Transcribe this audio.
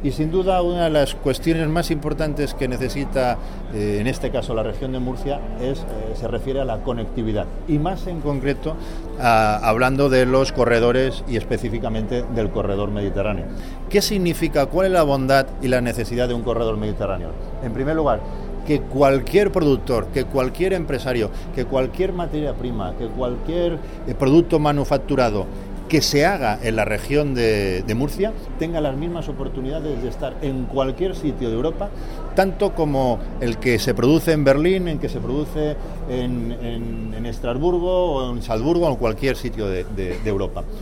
Y sin duda una de las cuestiones más importantes que necesita, en este caso la región de Murcia, se refiere a la conectividad. Y más en concreto, hablando de los corredores y específicamente del corredor mediterráneo. ¿Qué significa? ¿Cuál es la bondad y la necesidad de un corredor mediterráneo? En primer lugar, que cualquier productor, que cualquier empresario, que cualquier materia prima, que cualquier producto manufacturado que se haga en la región de Murcia tenga las mismas oportunidades de estar en cualquier sitio de Europa, tanto como el que se produce en Berlín, el que se produce en Estrasburgo o en Salzburgo o en cualquier sitio de Europa.